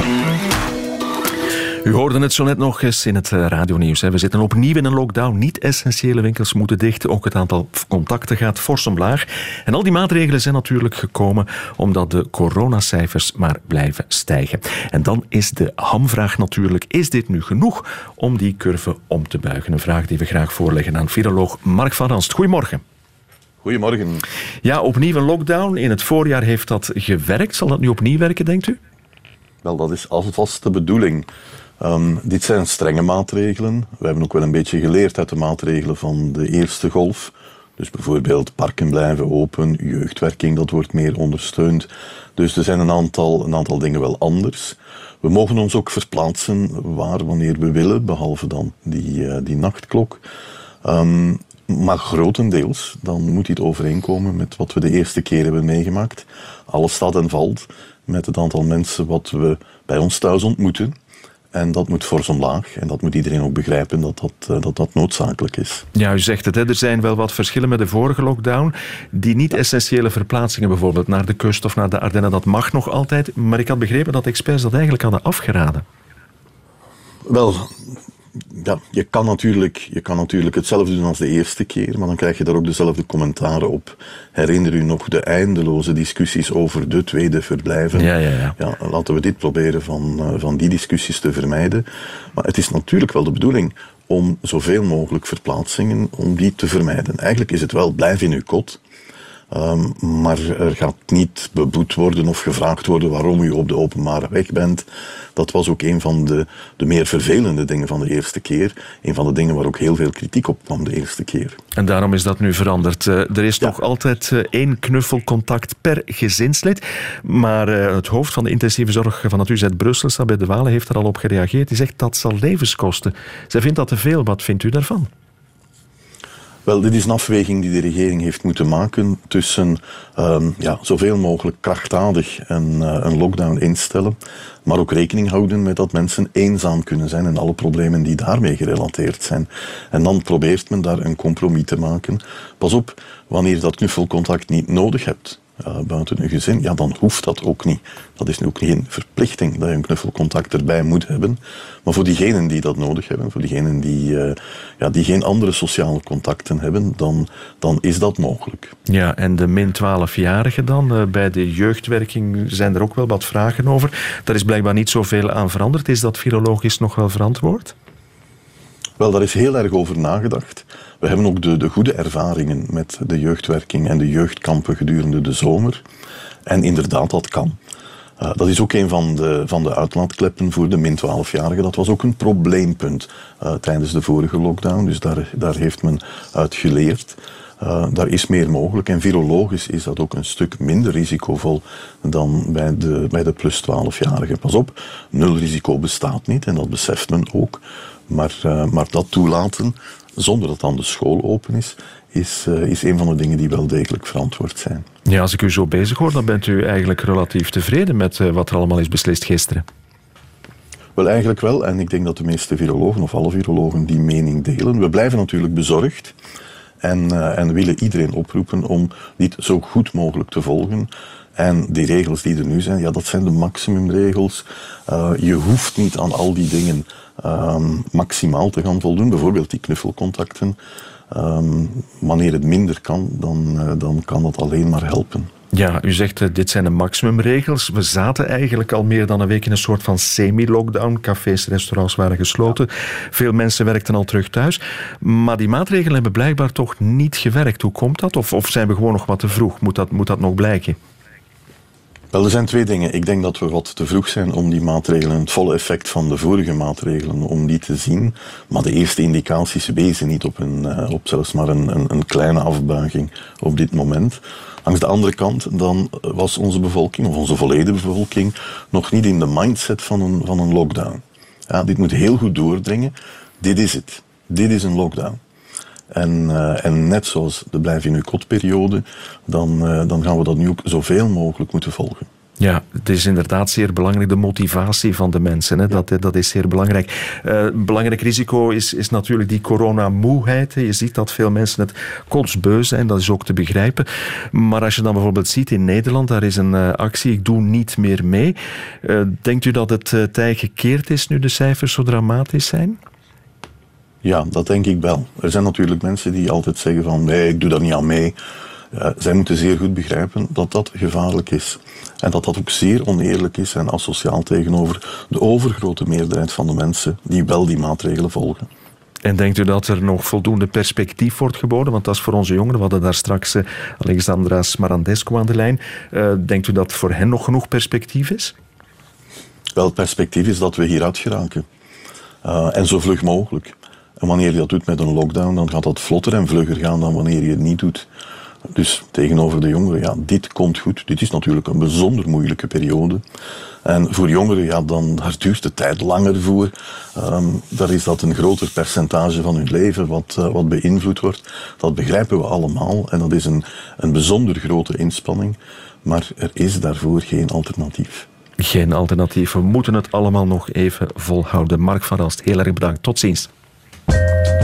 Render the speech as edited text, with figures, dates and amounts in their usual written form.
U hoorde het zo net nog eens in het radionieuws. We zitten opnieuw in een lockdown. Niet-essentiële winkels moeten dicht. Ook het aantal contacten gaat fors omlaag. En al die maatregelen zijn natuurlijk gekomen omdat de coronacijfers maar blijven stijgen. En dan is de hamvraag natuurlijk, is dit nu genoeg om die curve om te buigen? Een vraag die we graag voorleggen aan viroloog Mark van Ranst. Goedemorgen. Goedemorgen. Ja, opnieuw een lockdown. In het voorjaar heeft dat gewerkt. Zal dat nu opnieuw werken, denkt u? Wel, dat is alvast de bedoeling. Dit zijn strenge maatregelen. We hebben ook wel een beetje geleerd uit de maatregelen van de eerste golf. Dus bijvoorbeeld parken blijven open, jeugdwerking, dat wordt meer ondersteund. Dus er zijn een aantal dingen wel anders. We mogen ons ook verplaatsen wanneer we willen, behalve dan die nachtklok. Maar grotendeels, dan moet dit overeenkomen met wat we de eerste keer hebben meegemaakt. Alles staat en valt met het aantal mensen wat we bij ons thuis ontmoeten. En dat moet fors omlaag. En dat moet iedereen ook begrijpen dat noodzakelijk is. Ja, u zegt het, er zijn wel wat verschillen met de vorige lockdown. Die niet-essentiële verplaatsingen bijvoorbeeld naar de kust of naar de Ardennen, dat mag nog altijd. Maar ik had begrepen dat experts dat eigenlijk hadden afgeraden. Wel, ja, je kan natuurlijk hetzelfde doen als de eerste keer, maar dan krijg je daar ook dezelfde commentaren op. Herinner u nog de eindeloze discussies over de tweede verblijven? Ja. Laten we dit proberen van die discussies te vermijden. Maar het is natuurlijk wel de bedoeling om zoveel mogelijk verplaatsingen, om die te vermijden. Eigenlijk is het wel, blijf in uw kot. Maar er gaat niet beboet worden of gevraagd worden waarom u op de openbare weg bent. Dat was ook een van de meer vervelende dingen van de eerste keer. Een van de dingen waar ook heel veel kritiek op kwam de eerste keer. En daarom is dat nu veranderd. Er is nog altijd 1 knuffelcontact per gezinslid. Maar het hoofd van de intensieve zorg van het UZ Brussel, Sabet de Wale, heeft er al op gereageerd. Die zegt dat zal levens kosten. Zij vindt dat te veel. Wat vindt u daarvan? Wel, dit is een afweging die de regering heeft moeten maken tussen zoveel mogelijk krachtdadig een lockdown instellen, maar ook rekening houden met dat mensen eenzaam kunnen zijn en alle problemen die daarmee gerelateerd zijn. En dan probeert men daar een compromis te maken. Pas op, wanneer je dat knuffelcontact niet nodig hebt, buiten een gezin, ja, dan hoeft dat ook niet. Dat is nu ook geen verplichting dat je een knuffelcontact erbij moet hebben. Maar voor diegenen die dat nodig hebben, voor diegenen die geen andere sociale contacten hebben, dan is dat mogelijk. Ja, en de min 12-jarigen dan? Bij de jeugdwerking zijn er ook wel wat vragen over. Daar is blijkbaar niet zoveel aan veranderd. Is dat virologisch nog wel verantwoord? Wel, daar is heel erg over nagedacht. We hebben ook de goede ervaringen met de jeugdwerking en de jeugdkampen gedurende de zomer. En inderdaad, dat kan. Dat is ook een van de uitlaatkleppen voor de min 12-jarigen. Dat was ook een probleempunt tijdens de vorige lockdown. Dus daar heeft men uit geleerd. Daar is meer mogelijk. En virologisch is dat ook een stuk minder risicovol dan bij de plus 12-jarigen. Pas op, 0 risico bestaat niet en dat beseft men ook. Maar dat toelaten, zonder dat dan de school open is een van de dingen die wel degelijk verantwoord zijn. Ja, als ik u zo bezig hoor, dan bent u eigenlijk relatief tevreden met wat er allemaal is beslist gisteren. Wel, eigenlijk wel. En ik denk dat de meeste virologen, of alle virologen, die mening delen. We blijven natuurlijk bezorgd. En willen iedereen oproepen om dit zo goed mogelijk te volgen. En die regels die er nu zijn, ja, dat zijn de maximumregels. Je hoeft niet aan al die dingen maximaal te gaan voldoen. Bijvoorbeeld die knuffelcontacten. Wanneer het minder kan, dan kan dat alleen maar helpen. Ja, u zegt dit zijn de maximumregels. We zaten eigenlijk al meer dan een week in een soort van semi-lockdown. Cafés, restaurants waren gesloten. Veel mensen werkten al terug thuis. Maar die maatregelen hebben blijkbaar toch niet gewerkt. Hoe komt dat? Of zijn we gewoon nog wat te vroeg? Moet dat nog blijken? Wel, er zijn 2 dingen. Ik denk dat we wat te vroeg zijn om die maatregelen, het volle effect van de vorige maatregelen, om die te zien. Maar de eerste indicaties wezen niet op zelfs maar een kleine afbuiging op dit moment. Langs de andere kant, dan was onze bevolking, of onze volledige bevolking, nog niet in de mindset van een lockdown. Ja, dit moet heel goed doordringen. Dit is het. Dit is een lockdown. En net zoals de blijf in uw kot periode, dan gaan we dat nu ook zoveel mogelijk moeten volgen. Ja, het is inderdaad zeer belangrijk, de motivatie van de mensen. Hè? Dat is zeer belangrijk. Een belangrijk risico is natuurlijk die coronamoeheid. Je ziet dat veel mensen het kotsbeu zijn, dat is ook te begrijpen. Maar als je dan bijvoorbeeld ziet in Nederland, daar is een actie, ik doe niet meer mee. Denkt u dat het tij gekeerd is nu de cijfers zo dramatisch zijn? Ja, dat denk ik wel. Er zijn natuurlijk mensen die altijd zeggen van nee, ik doe daar niet aan mee. Zij moeten zeer goed begrijpen dat dat gevaarlijk is. En dat dat ook zeer oneerlijk is en asociaal tegenover de overgrote meerderheid van de mensen die wel die maatregelen volgen. En denkt u dat er nog voldoende perspectief wordt geboden? Want dat is voor onze jongeren. We hadden daar straks Alexandra Smarandescu aan de lijn. Denkt u dat voor hen nog genoeg perspectief is? Wel, het perspectief is dat we hieruit geraken. En zo vlug mogelijk. En wanneer je dat doet met een lockdown, dan gaat dat vlotter en vlugger gaan dan wanneer je het niet doet. Dus tegenover de jongeren, ja, dit komt goed. Dit is natuurlijk een bijzonder moeilijke periode. En voor jongeren, ja, daar duurt de tijd langer voor. Daar is dat een groter percentage van hun leven wat beïnvloed wordt. Dat begrijpen we allemaal. En dat is een bijzonder grote inspanning. Maar er is daarvoor geen alternatief. Geen alternatief. We moeten het allemaal nog even volhouden. Mark van Ralst, heel erg bedankt. Tot ziens.